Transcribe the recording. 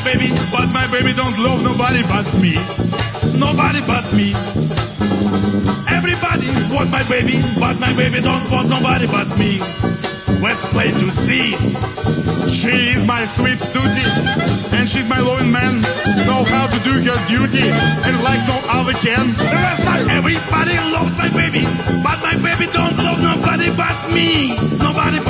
baby, but my baby don't love nobody but me. Nobody but me. Everybody want my baby, but my baby don't want nobody but me. Let's play to see. She is my sweet duty, and she's my loving man. Know how to do her duty, and like no other can. Everybody loves my baby, but my baby don't love nobody but me. Nobody but